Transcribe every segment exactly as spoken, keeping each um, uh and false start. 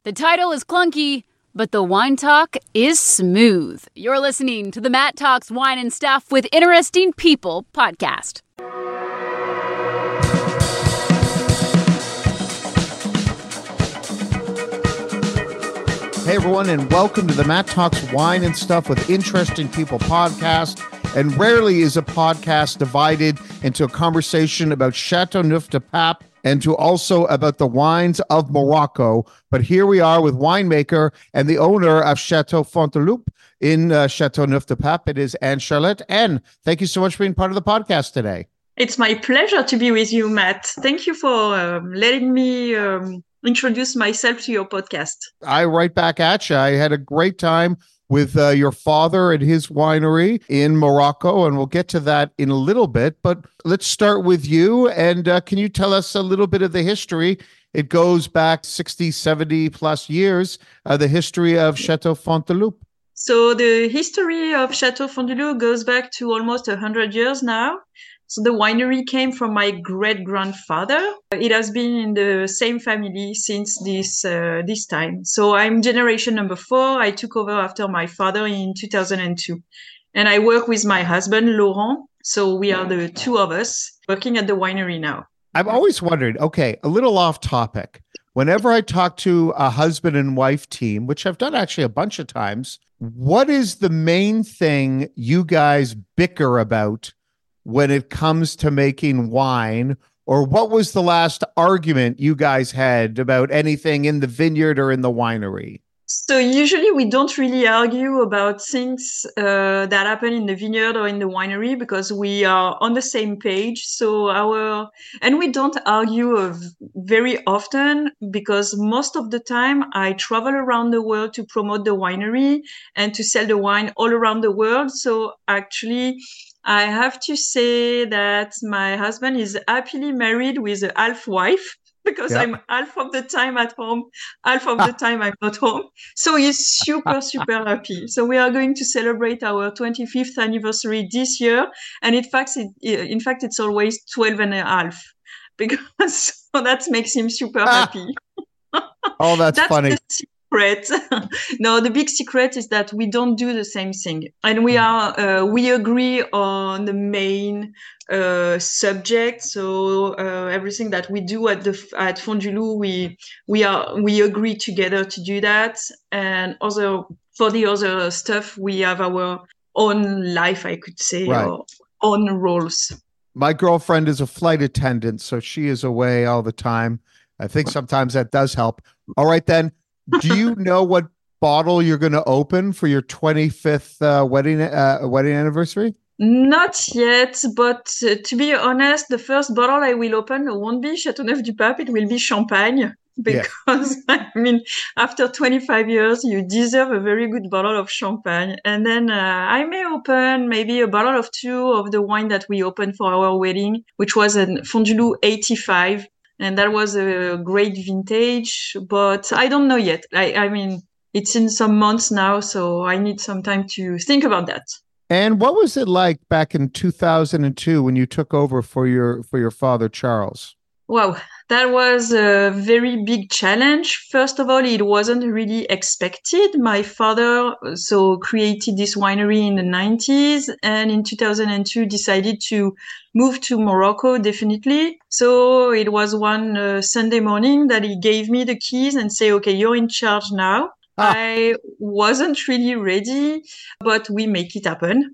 The title is clunky, but the wine talk is smooth. You're listening to the Matt Talks Wine and Stuff with Interesting People podcast. Hey everyone, and welcome to the Matt Talks Wine and Stuff with Interesting People podcast. And rarely is a podcast divided into a conversation about Châteauneuf-du-Pape and to also about the wines of Morocco. But here we are with winemaker and the owner of Chateau Fontaloupe in uh, Châteauneuf-du-Pape. It is Anne-Charlotte. Anne, thank you so much for being part of the podcast today. It's my pleasure to be with you, Matt. Thank you for um, letting me um, introduce myself to your podcast. I right back at you. I had a great time with uh, your father and his winery in Morocco, and we'll get to that in a little bit. But let's start with you, and uh, can you tell us a little bit of the history? It goes back sixty, seventy plus years, uh, the history of Chateau Fontaloupe. So the history of Chateau Fontaloupe goes back to almost one hundred years now. So the winery came from my great-grandfather. It has been in the same family since this uh, this time. So I'm generation number four. I took over after my father in two thousand two. And I work with my husband, Laurent. So we are the two of us working at the winery now. I've always wondered, okay, a little off topic. Whenever I talk to a husband and wife team, which I've done actually a bunch of times, what is the main thing you guys bicker about when it comes to making wine? Or what was the last argument you guys had about anything in the vineyard or in the winery? So usually we don't really argue about things uh, that happen in the vineyard or in the winery because we are on the same page. So our, and we don't argue of very often because most of the time I travel around the world to promote the winery and to sell the wine all around the world. So actually, I have to say that my husband is happily married with a half wife because yeah. I'm half of the time at home, half of the time I'm not home. So he's super, super happy. So we are going to celebrate our twenty-fifth anniversary this year. And in fact, it, in fact, it's always twelve and a half because so that makes him super happy. Oh, that's, that's funny. The secret. No, the big secret is that we don't do the same thing, and we are uh, we agree on the main uh, subject. So uh, everything that we do at the at Fontaloupe, we we are we agree together to do that. And other for the other stuff, we have our own life, I could say, right. or own roles. My girlfriend is a flight attendant, so she is away all the time. I think sometimes that does help. All right, then. Do you know what bottle you're going to open for your twenty-fifth uh, wedding uh, wedding anniversary? Not yet, but uh, to be honest, the first bottle I will open won't be Châteauneuf-du-Pape, it will be champagne. Because, yeah. I mean, after twenty-five years, you deserve a very good bottle of champagne. And then uh, I may open maybe a bottle of two of the wine that we opened for our wedding, which was a Fontaloupe eighty-five. And that was a great vintage, but I don't know yet. I, I mean, it's in some months now, so I need some time to think about that. And what was it like back in two thousand two when you took over for your for your father, Charles? Wow, that was a very big challenge. First of all, it wasn't really expected. My father so created this winery in the nineties, and in two thousand two decided to move to Morocco, definitely. So it was one uh, Sunday morning that he gave me the keys and say, okay, you're in charge now. Ah. I wasn't really ready, but we make it happen.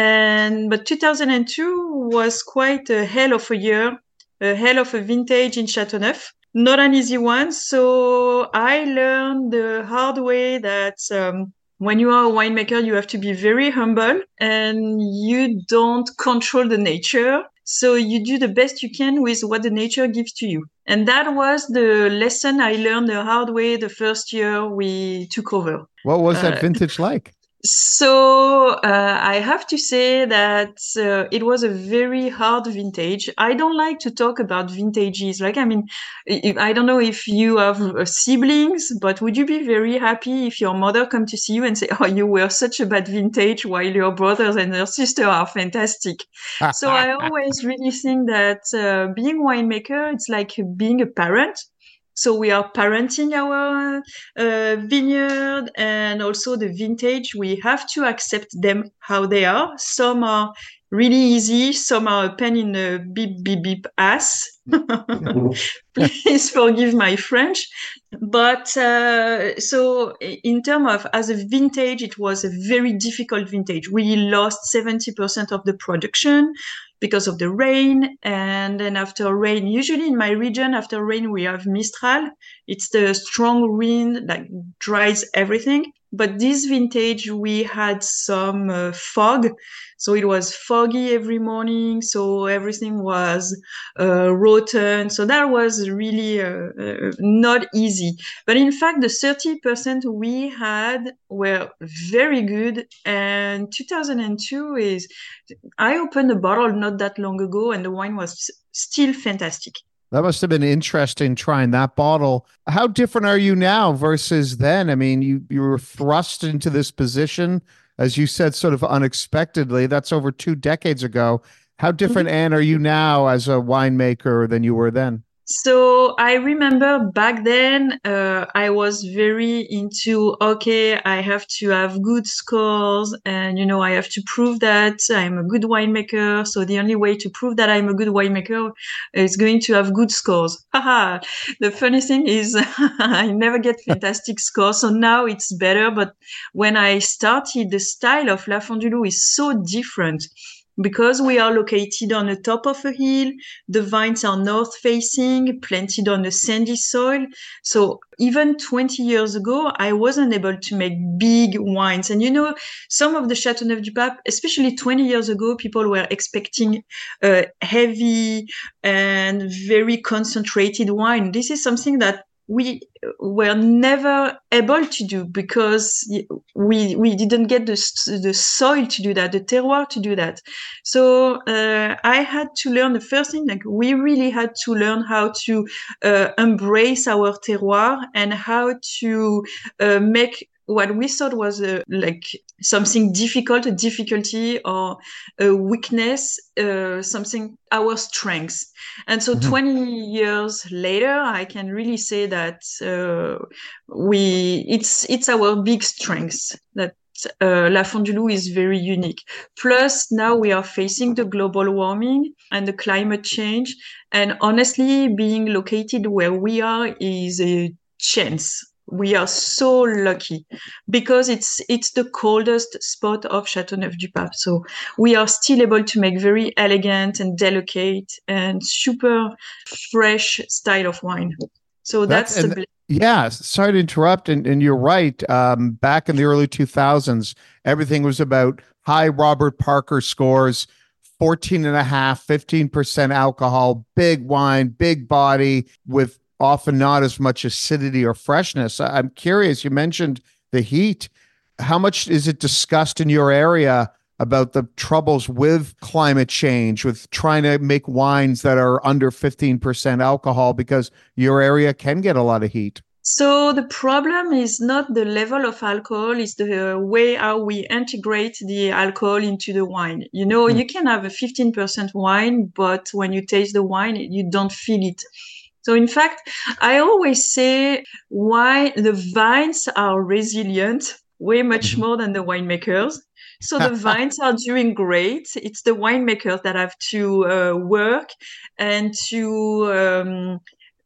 And but two thousand two was quite a hell of a year. A hell of a vintage in Châteauneuf. Not an easy one. So I learned the hard way that um, when you are a winemaker, you have to be very humble and you don't control the nature. So you do the best you can with what the nature gives to you. And that was the lesson I learned the hard way the first year we took over. What was that uh, vintage like? So uh, I have to say that uh, it was a very hard vintage. I don't like to talk about vintages. Like, I mean, if, I don't know if you have uh, siblings, but would you be very happy if your mother come to see you and say, oh, you were such a bad vintage while your brothers and your sister are fantastic. So I always really think that uh, being winemaker, it's like being a parent. So we are parenting our uh, vineyard, and also the vintage. We have to accept them how they are. Some are really easy. Some are a pain in the beep, beep, beep ass. Please forgive my French. But uh, so in terms of as a vintage, it was a very difficult vintage. We lost seventy percent of the production because of the rain. And then after rain, usually in my region, after rain, we have Mistral. It's the strong wind that dries everything. But this vintage, we had some uh, fog. So it was foggy every morning. So everything was uh, rotten. So that was really uh, uh, not easy. But in fact, the thirty percent we had were very good. And two thousand two is, I opened a bottle not that long ago, and the wine was still fantastic. That must have been interesting trying that bottle. How different are you now versus then? I mean, you, you were thrust into this position, as you said, sort of unexpectedly. That's over two decades ago. How different, mm-hmm. Anne, are you now as a winemaker than you were then? So I remember back then, uh, I was very into, okay, I have to have good scores, and, you know, I have to prove that I'm a good winemaker. So the only way to prove that I'm a good winemaker is going to have good scores. Haha. The funny thing is I never get fantastic scores. So now it's better. But when I started, the style of La Fondulou is so different. Because we are located on the top of a hill, the vines are north-facing, planted on a sandy soil. So even twenty years ago, I wasn't able to make big wines. And you know, some of the Châteauneuf-du-Pape, especially twenty years ago, people were expecting a heavy and very concentrated wine. This is something that we were never able to do because we we didn't get the the soil to do that, the terroir to do that. So uh, I had to learn the first thing, like we really had to learn how to uh, embrace our terroir and how to uh, make what we thought was a, like something difficult, a difficulty or a weakness, uh, something, our strengths. And so mm-hmm. twenty years later, I can really say that uh, we, it's, it's our big strengths that uh, La Fondulou is very unique. Plus now we are facing the global warming and the climate change. And honestly, being located where we are is a chance. We are so lucky because it's it's the coldest spot of Châteauneuf-du-Pape. So we are still able to make very elegant and delicate and super fresh style of wine. So that's, that's the bl- yeah. Sorry to interrupt, and, and you're right. Um, back in the early two thousands, everything was about high Robert Parker scores, fourteen and a half, fifteen percent alcohol, big wine, big body with often not as much acidity or freshness. I'm curious, you mentioned the heat. How much is it discussed in your area about the troubles with climate change, with trying to make wines that are under fifteen percent alcohol, because your area can get a lot of heat? So the problem is not the level of alcohol, it's the way how we integrate the alcohol into the wine. You know, mm. you can have a fifteen percent wine, but when you taste the wine, you don't feel it. So in fact, I always say why the vines are resilient way much more than the winemakers. So the vines are doing great. It's the winemakers that have to uh, work and to, um,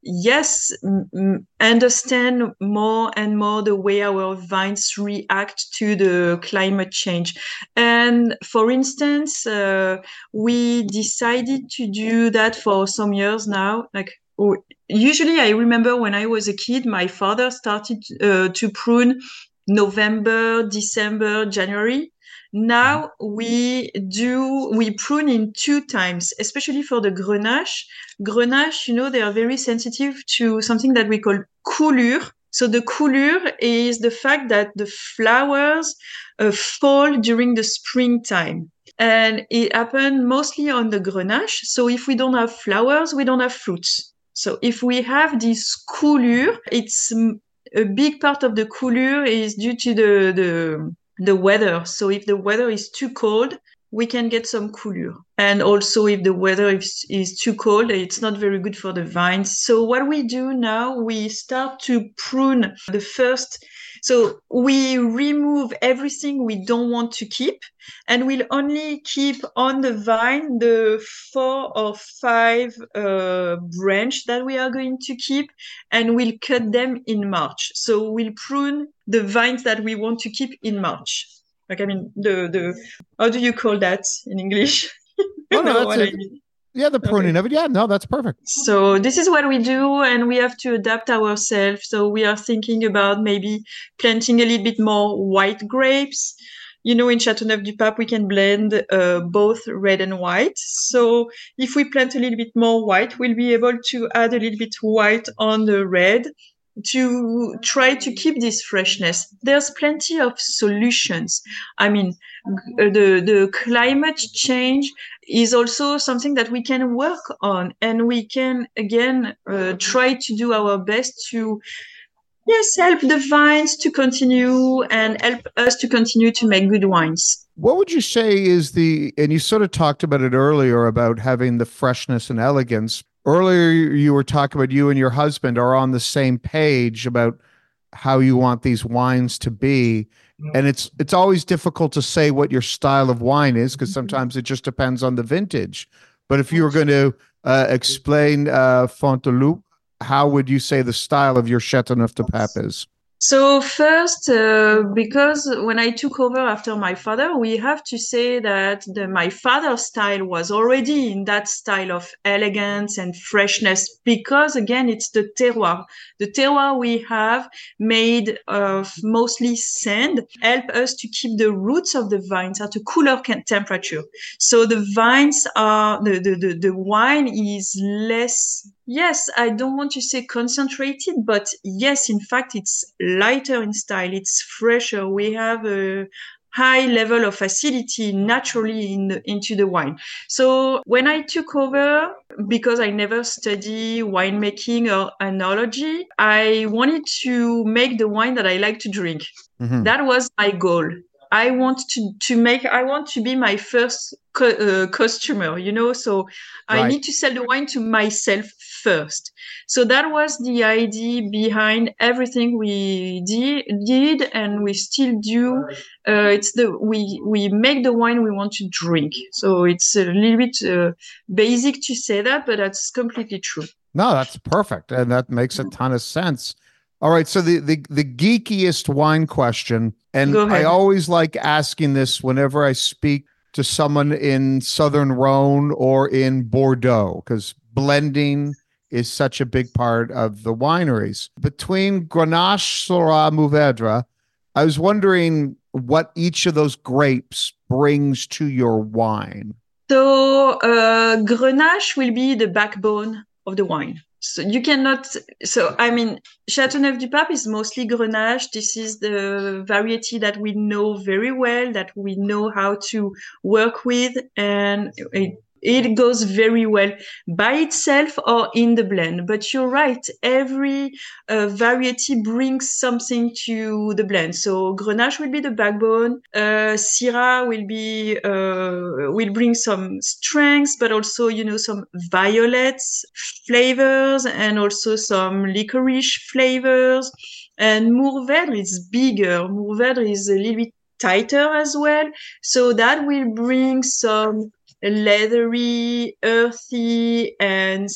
yes, m- understand more and more the way our vines react to the climate change. And for instance, uh, we decided to do that for some years now, like usually I remember when I was a kid, my father started uh, to prune November, December, January. Now we do, we prune in two times, especially for the Grenache. Grenache, you know, they are very sensitive to something that we call coulure. So the coulure is the fact that the flowers uh, fall during the springtime. And it happened mostly on the Grenache. So if we don't have flowers, we don't have fruits. So if we have this coulure, it's a big part of the coulure is due to the, the, the weather. So if the weather is too cold, we can get some coulure. And also if the weather is, is too cold, it's not very good for the vines. So what we do now, we start to prune the first. So we remove everything we don't want to keep, and we'll only keep on the vine the four or five uh, branch that we are going to keep, and we'll cut them in March. So we'll prune the vines that we want to keep in March. Like, I mean, the, the, how do you call that in English? Oh, no, that's what a, I mean. Yeah, the pruning okay. of it. Yeah, no, that's perfect. So this is what we do, and we have to adapt ourselves. So we are thinking about maybe planting a little bit more white grapes. You know, in Châteauneuf-du-Pape, we can blend uh, both red and white. So if we plant a little bit more white, we'll be able to add a little bit white on the red to try to keep this freshness. There's plenty of solutions. I mean, the, the climate change is also something that we can work on, and we can, again, uh, try to do our best to, yes, help the vines to continue and help us to continue to make good wines. What would you say is the, and you sort of talked about it earlier about having the freshness and elegance. Earlier, you were talking about you and your husband are on the same page about how you want these wines to be. And it's it's always difficult to say what your style of wine is, because sometimes it just depends on the vintage. But if you were going to uh, explain uh, Fontainebleau, how would you say the style of your Châteauneuf-du-Pape is? So first, uh, because when I took over after my father, we have to say that the, my father's style was already in that style of elegance and freshness, because again, it's the terroir. The terroir we have made of mostly sand help us to keep the roots of the vines at a cooler temperature. So the vines are, the, the, the, the wine is less, yes, I don't want to say concentrated, but yes, in fact, it's lighter in style. It's fresher. We have a high level of acidity naturally in the, into the wine. So when I took over, because I never study winemaking or enology, I wanted to make the wine that I like to drink. Mm-hmm. That was my goal. I want to, to make, I want to be my first co- uh, customer, you know, so I right. need to sell the wine to myself first. So that was the idea behind everything we di- did and we still do. Uh, it's the, we, we make the wine we want to drink. So it's a little bit uh, basic to say that, but that's completely true. No, that's perfect. And that makes a ton of sense. All right. So the, the, the geekiest wine question, and I always like asking this whenever I speak to someone in Southern Rhone or in Bordeaux, because blending is such a big part of the wineries. Between Grenache, Syrah, Mourvèdre, I was wondering what each of those grapes brings to your wine. So uh, Grenache will be the backbone of the wine. So you cannot, so I mean, Châteauneuf-du-Pape is mostly Grenache. This is the variety that we know very well, that we know how to work with, and it, it goes very well by itself or in the blend. But you're right, every uh, variety brings something to the blend. So Grenache will be the backbone. Uh, Syrah will be, uh, will bring some strengths, but also, you know, some violets flavors and also some licorice flavors. And Mourvèdre is bigger. Mourvèdre is a little bit tighter as well. So that will bring some leathery, earthy, and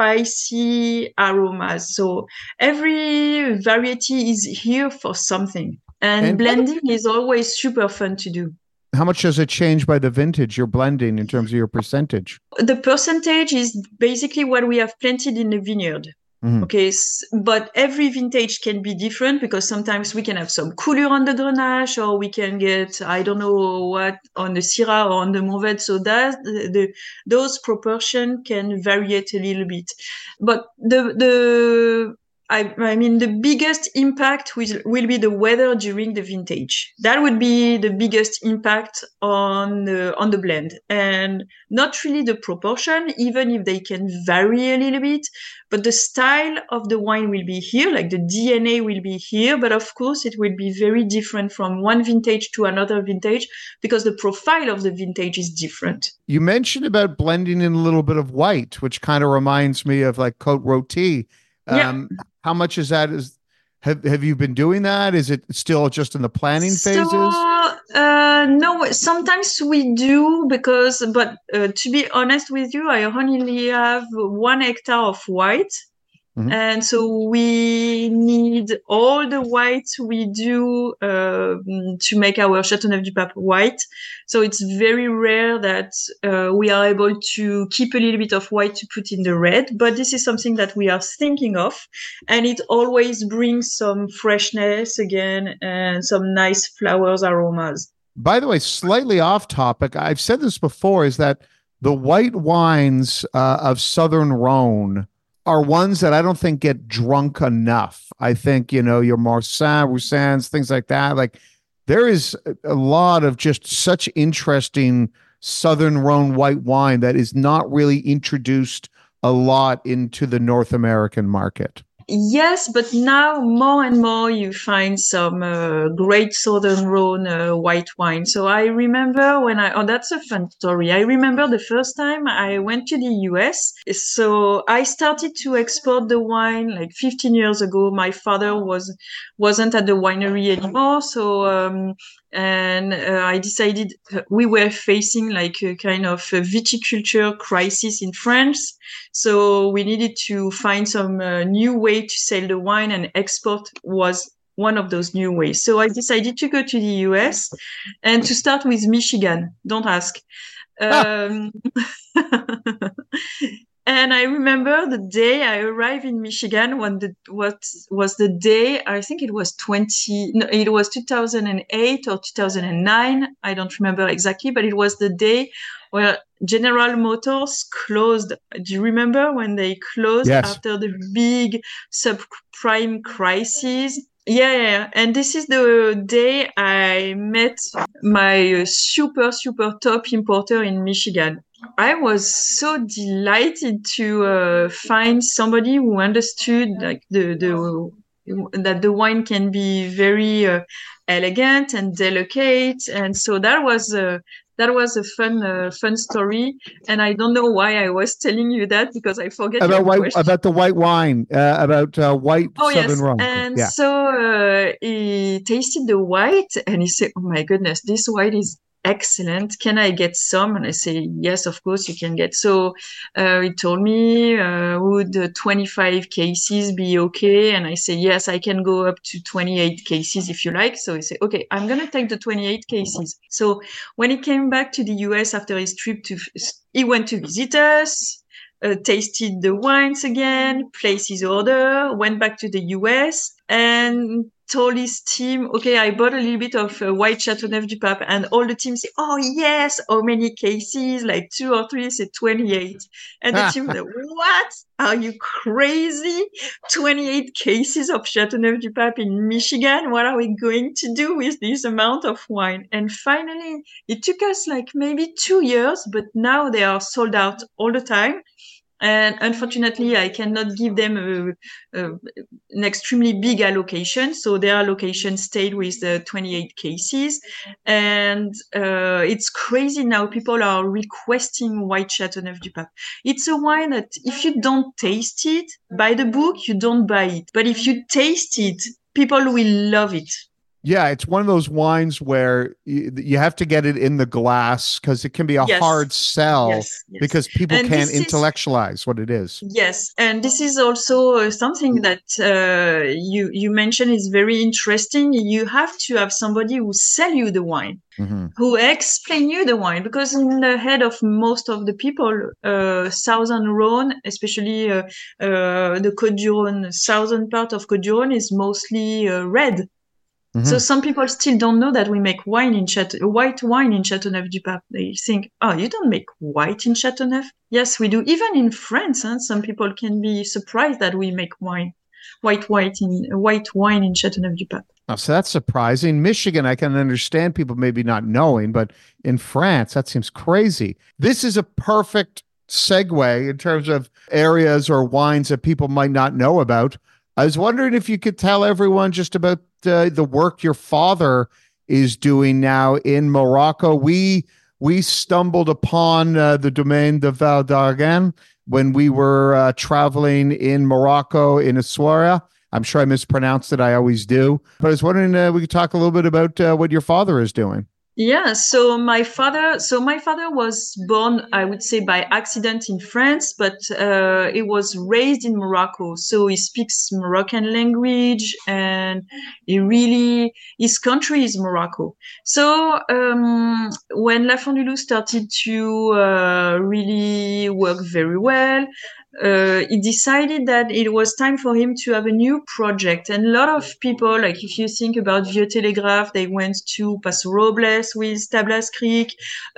spicy aromas. So every variety is here for something. And, and blending what, is always super fun to do. How much does it change by the vintage you're blending in terms of your percentage? The percentage is basically what we have planted in the vineyard. Mm-hmm. Okay, but every vintage can be different, because sometimes we can have some coulure on the Grenache, or we can get, I don't know what, on the Syrah or on the Mourvèdre. So that the, the those proportions can vary a little bit. But the the I, I mean, the biggest impact will, will be the weather during the vintage. That would be the biggest impact on the, on the blend, and not really the proportion, even if they can vary a little bit, but the style of the wine will be here, like the D N A will be here, but of course it will be very different from one vintage to another vintage because the profile of the vintage is different. You mentioned about blending in a little bit of white, which kind of reminds me of like Côte Rôtie. Um, yeah. How much is that? Is have have you been doing that? Is it still just in the planning phases? So, uh, no, sometimes we do because, but uh, to be honest with you, I only have one hectare of white. Mm-hmm. And so we need all the white we do uh, to make our Châteauneuf-du-Pape white. So it's very rare that uh, we are able to keep a little bit of white to put in the red. But this is something that we are thinking of. And it always brings some freshness again and some nice flowers, aromas. By the way, slightly off topic, I've said this before, is that the white wines uh, of Southern Rhone are ones that I don't think get drunk enough. I think, you know, your Marsanne, Roussins, things like that. Like there is a lot of just such interesting Southern Rhone white wine that is not really introduced a lot into the North American market. Yes, but now more and more you find some uh, great Southern Rhone uh, white wine. So I remember when I, oh, that's a fun story. I remember the first time I went to the U S. So I started to export the wine like fifteen years ago. My father was, wasn't at the winery anymore. So, um, and uh, I decided we were facing like a kind of a viticulture crisis in France. So we needed to find some uh, new way to sell the wine, and export was one of those new ways. So I decided to go to the U S and to start with Michigan. Don't ask. Um, And I remember the day I arrived in Michigan, when the what was the day, I think it was twenty, no, it was two thousand eight or two thousand nine. I don't remember exactly, but it was the day where General Motors closed. Do you remember when they closed? Yes. After the big subprime crisis? Yeah, yeah, and this is the day I met my super, super top importer in Michigan. I was so delighted to uh, find somebody who understood like the the that the wine can be very uh, elegant and delicate, and so that was uh, that was a fun uh, fun story. And I don't know why I was telling you that, because I forget about your white question. about the white wine uh, about uh, white oh, Southern yes. Rhone. And yeah. so uh, he tasted the white and he said, "Oh my goodness, this white is excellent. Can I get some?" And I say, "Yes, of course you can get." So uh, he told me, uh, would uh, twenty-five cases be okay? And I say, yes, I can go up to twenty-eight cases if you like. So he said, okay, I'm going to take the twenty-eight cases. So when he came back to the U S after his trip, to, he went to visit us, uh, tasted the wines again, placed his order, went back to the U S and told his team, okay, I bought a little bit of uh, white Châteauneuf-du-Pape, and all the team say, oh yes, how many cases? Like two or three, say twenty-eight. And the team said, what? Are you crazy? twenty-eight cases of Châteauneuf-du-Pape in Michigan? What are we going to do with this amount of wine? And finally, it took us like maybe two years, but now they are sold out all the time. And unfortunately, I cannot give them a, a, an extremely big allocation. So their allocation stayed with the twenty-eight cases. And uh, it's crazy now. People are requesting white Châteauneuf-du-Pape. It's a wine that if you don't taste it, by the book, you don't buy it. But if you taste it, people will love it. Yeah, it's one of those wines where you, you have to get it in the glass because it can be a yes. hard sell yes, yes. because people and can't is, intellectualize what it is. Yes, and this is also something that uh, you you mentioned is very interesting. You have to have somebody who sell you the wine, mm-hmm. who explain you the wine, because in the head of most of the people, uh, Southern Rhone, especially uh, uh, the Côte-du-Rhône, southern part of Côte-du-Rhône, is mostly uh, red. Mm-hmm. So some people still don't know that we make wine in Chateau, white wine in Châteauneuf-du-Pape. They think, oh, you don't make white in Châteauneuf? Yes, we do. Even in France, huh, some people can be surprised that we make wine. white white in white wine in Châteauneuf-du-Pape. Oh, so that's surprising. Michigan, I can understand people maybe not knowing, but in France, that seems crazy. This is a perfect segue in terms of areas or wines that people might not know about. I was wondering if you could tell everyone just about uh, the work your father is doing now in Morocco. We we stumbled upon uh, the Domaine de Val d'Argan when we were uh, traveling in Morocco in Essaouira. I'm sure I mispronounced it. I always do. But I was wondering uh, we could talk a little bit about uh, what your father is doing. Yeah, so my father, so my father was born, I would say, by accident in France, but uh, he was raised in Morocco. So he speaks Moroccan language, and he really, his country is Morocco. So um, when La Fondue started to uh, really work very well, Uh, he decided that it was time for him to have a new project. And a lot of people, like if you think about Vieux Télégraphe, they went to Paso Robles with Tablas Creek.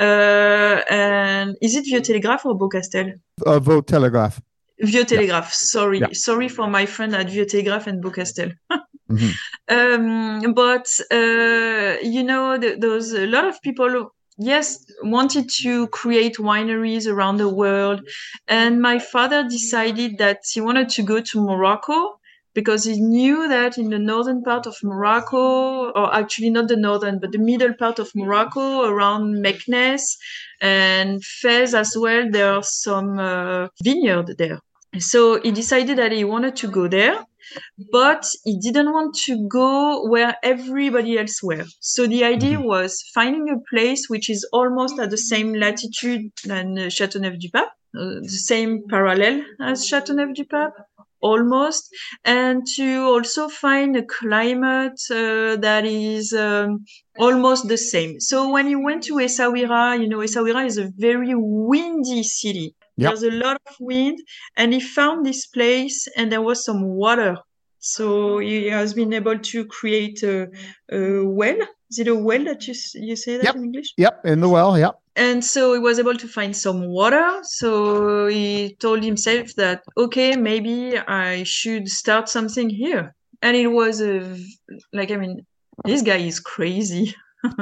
Uh, and is it Vieux Télégraphe or Beaucastel? Uh, Vieux Télégraphe. Vieux Télégraphe. Yeah. Sorry. Yeah. Sorry for my friend at Vieux Télégraphe and Beaucastel. mm-hmm. um, but, uh, you know, th- those, a lot of people yes, wanted to create wineries around the world. And my father decided that he wanted to go to Morocco because he knew that in the northern part of Morocco, or actually not the northern, but the middle part of Morocco, around Meknes and Fez as well, there are some uh, vineyards there. So he decided that he wanted to go there. But he didn't want to go where everybody else were. So the idea mm-hmm. was finding a place which is almost at the same latitude than uh, Châteauneuf-du-Pape, uh, the same parallel as Châteauneuf-du-Pape, almost, and to also find a climate uh, that is um, almost the same. So when he went to Essaouira, you know, Essaouira is a very windy city. Yep. There's a lot of wind, and he found this place, and there was some water. So he has been able to create a, a well. Is it a well that you you say that yep. in English? Yep, in the well, yep. And so he was able to find some water. So he told himself that, okay, maybe I should start something here. And it was a, like, I mean, this guy is crazy.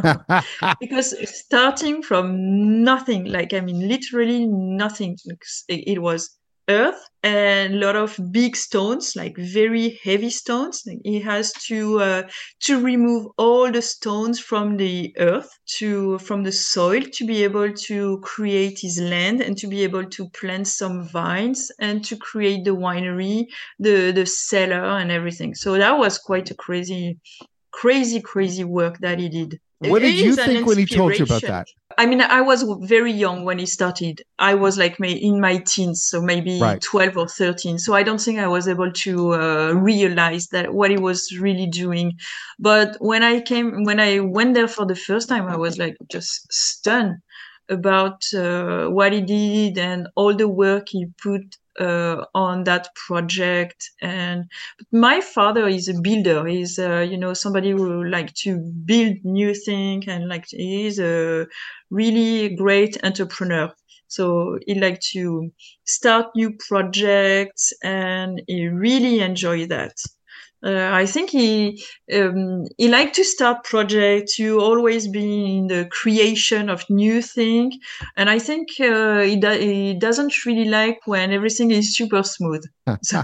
Because starting from nothing, like, I mean, literally nothing, it was earth and a lot of big stones, like very heavy stones. Like he has to uh, to remove all the stones from the earth, to from the soil, to be able to create his land and to be able to plant some vines and to create the winery, the the cellar and everything. So that was quite a crazy, crazy, crazy work that he did. What did you think when he told you about that? I mean, I was very young when he started. I was like in my teens, so maybe right. twelve or thirteen. So I don't think I was able to uh, realize that what he was really doing. But when I came, when I went there for the first time, I was like just stunned about uh, what he did and all the work he put Uh, on that project. And but my father is a builder. He's uh, you know, somebody who like to build new things, and like he's a really great entrepreneur. So he like to start new projects, and he really enjoy that. Uh, I think he um, he liked to start projects, to always be in the creation of new things, and I think uh, he, do- he doesn't really like when everything is super smooth. So.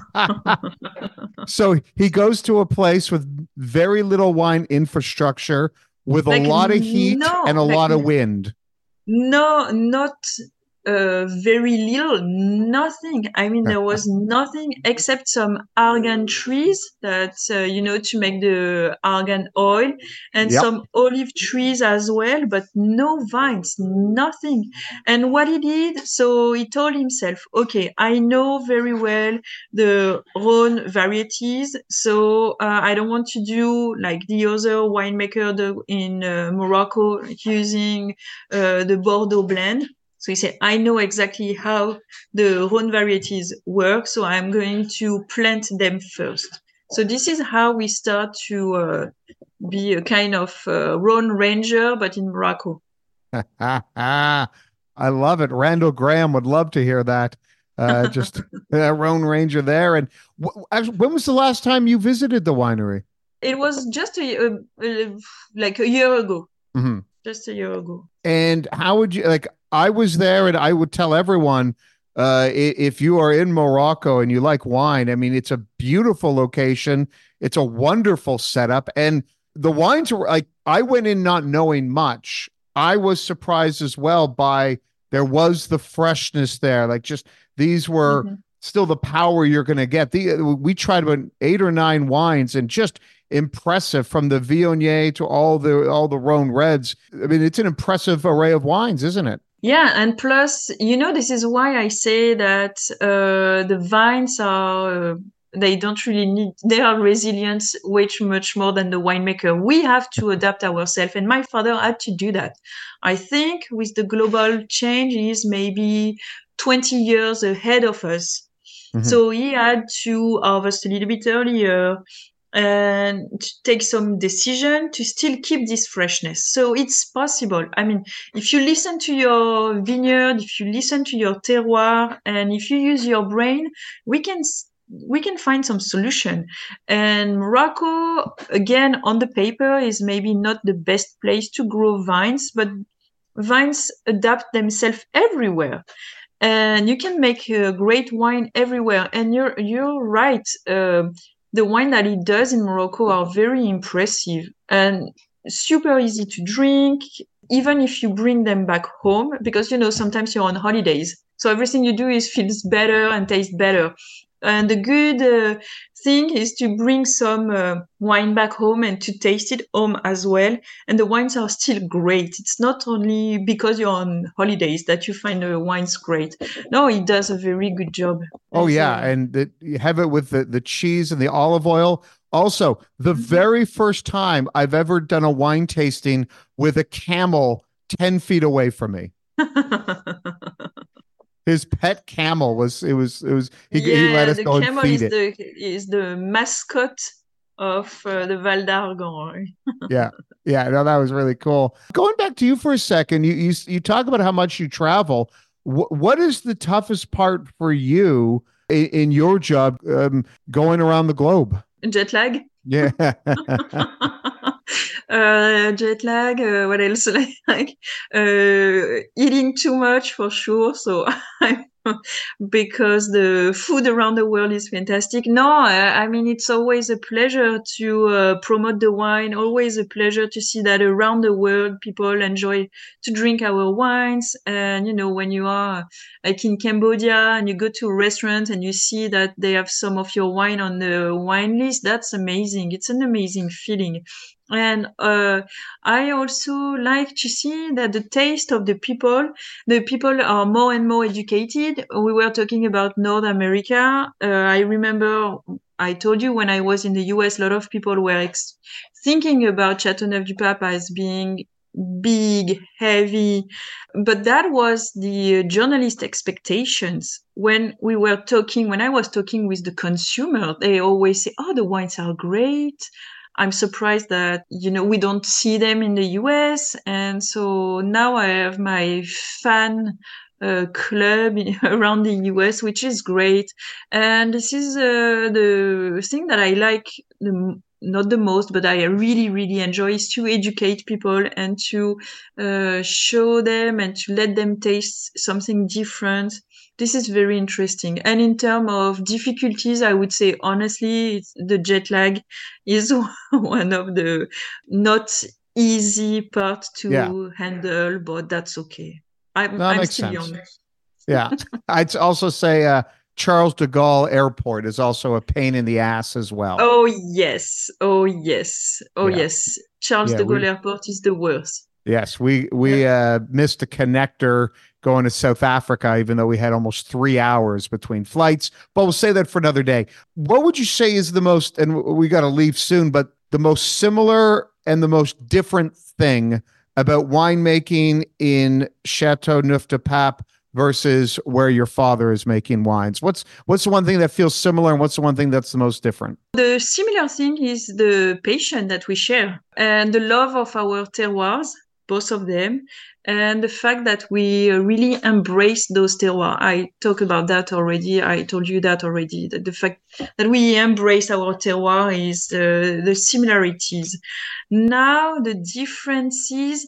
So he goes to a place with very little wine infrastructure, with like, a lot of heat no, and a like, lot of wind. No, not uh, very little, nothing. I mean, there was nothing except some argan trees that, uh, you know, to make the argan oil, and yep. some olive trees as well, but no vines, nothing. And what he did, so he told himself, okay, I know very well the Rhône varieties, so uh, I don't want to do like the other winemaker in uh, Morocco using uh, the Bordeaux blend. So he said, I know exactly how the Rhône varieties work, so I'm going to plant them first. So this is how we start to uh, be a kind of uh, Rhône ranger, but in Morocco. I love it. Randall Graham would love to hear that. Uh, just a Rhone Ranger there. And w- actually, when was the last time you visited the winery? It was just a, uh, like a year ago. Mm-hmm. Just a year ago. And how would you like? I was there, and I would tell everyone, uh, if you are in Morocco and you like wine, I mean, it's a beautiful location. It's a wonderful setup, and the wines were like, I went in not knowing much. I was surprised as well by there was the freshness there. Like, just these were Mm-hmm. still the power you're going to get. The we tried about eight or nine wines, and just impressive, from the Viognier to all the all the Rhone Reds. I mean, it's an impressive array of wines, isn't it? Yeah, and plus, you know, this is why I say that uh, the vines are, uh, they don't really need, they are resilient way too much more than the winemaker. We have to adapt ourselves, and my father had to do that. I think with the global change, he's maybe twenty years ahead of us. Mm-hmm. So he had to harvest a little bit earlier and to take some decision to still keep this freshness. So it's possible. I mean, if you listen to your vineyard, if you listen to your terroir, and if you use your brain, we can we can find some solution. And Morocco, again, on the paper, is maybe not the best place to grow vines, but vines adapt themselves everywhere. And you can make a great wine everywhere. And you're you're right. Uh, the wine that he does in Morocco are very impressive and super easy to drink, even if you bring them back home, because, you know, sometimes you're on holidays. So everything you do is feels better and tastes better. And the good uh, thing is to bring some uh, wine back home and to taste it home as well. And the wines are still great. It's not only because you're on holidays that you find the wines great. No, he does a very good job. Oh As, yeah, uh, and the, you have it with the the cheese and the olive oil. Also, the very first time I've ever done a wine tasting with a camel ten feet away from me. His pet camel was it was it was he he let yeah, us the go and camel feed is it. the is the mascot of uh, the Val d'Argan. Yeah. Yeah, no, that was really cool. Going back to you for a second, you you you talk about how much you travel. What what is the toughest part for you in, in your job, um, going around the globe? Jet lag. Yeah. uh, jet lag. Uh, what else? Like uh, eating too much for sure. So I'm because the food around the world is fantastic. No, I, I mean, it's always a pleasure to uh, promote the wine, always a pleasure to see that around the world people enjoy to drink our wines. And, you know, when you are like in Cambodia and you go to a restaurant and you see that they have some of your wine on the wine list, that's amazing. It's an amazing feeling. And uh, I also like to see that the taste of the people, the people are more and more educated. We were talking about North America. Uh, I remember I told you when I was in the U S, a lot of people were ex- thinking about Châteauneuf-du-Pape as being big, heavy. But that was the journalist expectations. When we were talking, when I was talking with the consumer, they always say, oh, the wines are great. I'm surprised that, you know, we don't see them in the U S. And so now I have my fan uh, club in, around the U S, which is great. And this is uh, the thing that I like, the, not the most, but I really, really enjoy is to educate people and to uh, show them and to let them taste something different. This is very interesting. And in terms of difficulties, I would say, honestly, it's the jet lag is one of the not easy part to Yeah. handle, but that's okay. I'm, No, that I'm makes still sense. young. Yeah. I'd also say uh, Charles de Gaulle Airport is also a pain in the ass as well. Oh, yes. Oh, yes. Oh, Yeah. yes. Charles Yeah, de we- Gaulle Airport is the worst. Yes, we we uh, missed a connector going to South Africa, even though we had almost three hours between flights. But we'll say that for another day. What would you say is the most, and we got to leave soon, but the most similar and the most different thing about winemaking in Châteauneuf-du-Pape versus where your father is making wines? What's what's the one thing that feels similar, and what's the one thing that's the most different? The similar thing is the passion that we share and the love of our terroirs. both of them. And the fact that we really embrace those terroirs. I talked about that already. I told you that already. That the fact that we embrace our terroir is uh, the similarities. Now, the differences,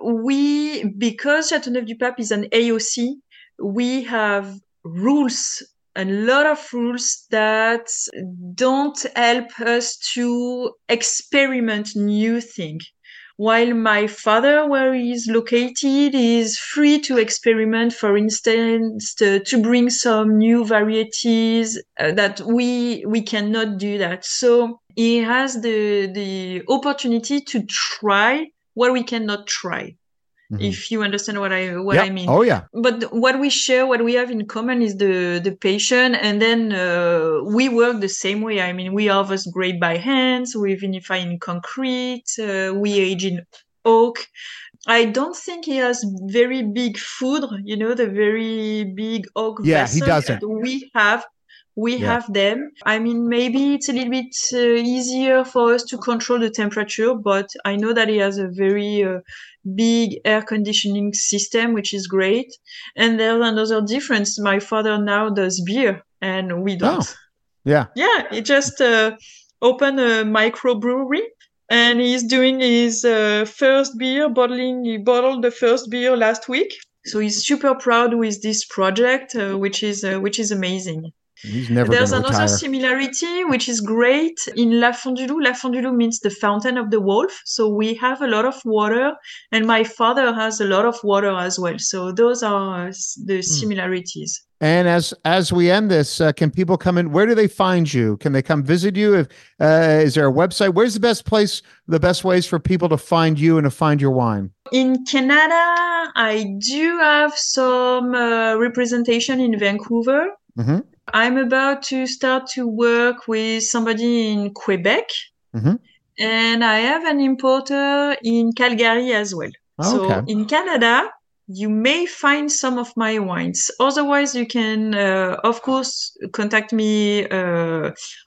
we, because Châteauneuf-du-Pape is an A O C, we have rules, a lot of rules that don't help us to experiment new things. While my father, where he is located, is free to experiment, for instance, to, to bring some new varieties uh, that we we cannot do that. So he has the the opportunity to try what we cannot try. Mm-hmm. If you understand what I what yep. I mean. Oh yeah. But what we share, what we have in common is the the passion, and then uh, we work the same way. I mean, we harvest grape by hands, we vinify in concrete, uh, we age in oak. I don't think he has very big foudre, you know, the very big oak yeah, vessels he doesn't. that we have. We yeah. have them. I mean, maybe it's a little bit uh, easier for us to control the temperature, but I know that he has a very uh, big air conditioning system, which is great. And there's another difference. My father now does beer and we don't. Oh, yeah. Yeah, he just uh, opened a microbrewery and he's doing his uh, first beer, bottling. He bottled the first beer last week. So he's super proud with this project, uh, which is uh, which is amazing. He's never There's gonna another retire. similarity, which is great. In La Font du Loup, La Font du Loup means the fountain of the wolf. So we have a lot of water, and my father has a lot of water as well. So those are the similarities. And as as we end this, uh, can people come in? Where do they find you? Can they come visit you? If uh, is there a website? Where's the best place, the best ways for people to find you and to find your wine? In Canada, I do have some uh, representation in Vancouver. Mm-hmm. I'm about to start to work with somebody in Quebec. Mm-hmm. And I have an importer in Calgary as well. Oh, okay. So in Canada, you may find some of my wines. Otherwise, you can, uh, of course, contact me uh,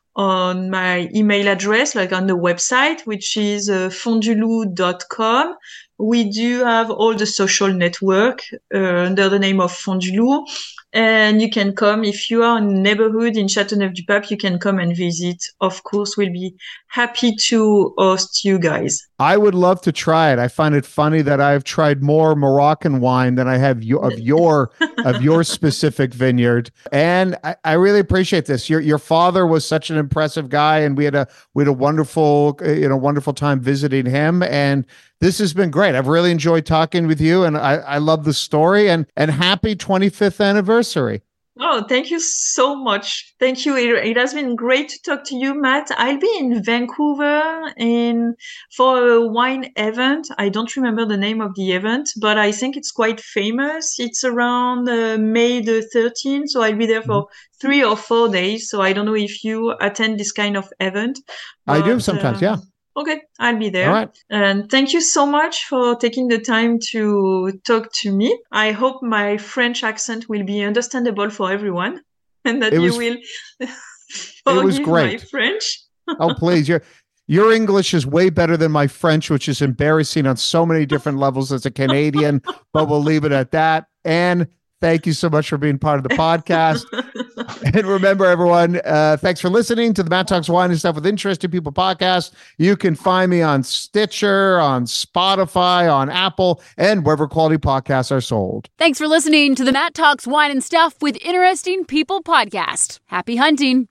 on my email address, like on the website, which is uh, font du loup dot com. We do have all the social network uh, under the name of Font du Loup. And you can come, if you are in the neighborhood in Châteauneuf-du-Pape, you can come and visit. Of course, we'll be happy to host you guys. I would love to try it. I find it funny that I've tried more Moroccan wine than I have you, of your of your specific vineyard, and I, I really appreciate this. Your your father was such an impressive guy, and we had a we had a wonderful you know wonderful time visiting him. And this has been great. I've really enjoyed talking with you, and I, I love the story. And and happy twenty-fifth anniversary. Oh, thank you so much. Thank you. It, it has been great to talk to you, Matt. I'll be in Vancouver in for a wine event. I don't remember the name of the event, but I think it's quite famous. It's around uh, May the thirteenth, so I'll be there for mm-hmm. three or four days. So I don't know if you attend this kind of event. But, I do sometimes, uh, yeah. Okay, I'll be there. All right. And thank you so much for taking the time to talk to me. I hope my French accent will be understandable for everyone and that was, you will forgive it was great. my French. Oh, please. Your, your English is way better than my French, which is embarrassing on so many different levels as a Canadian, but we'll leave it at that. And thank you so much for being part of the podcast. And remember, everyone, uh, thanks for listening to the Matt Talks Wine and Stuff with Interesting People podcast. You can find me on Stitcher, on Spotify, on Apple, and wherever quality podcasts are sold. Thanks for listening to the Matt Talks Wine and Stuff with Interesting People podcast. Happy hunting.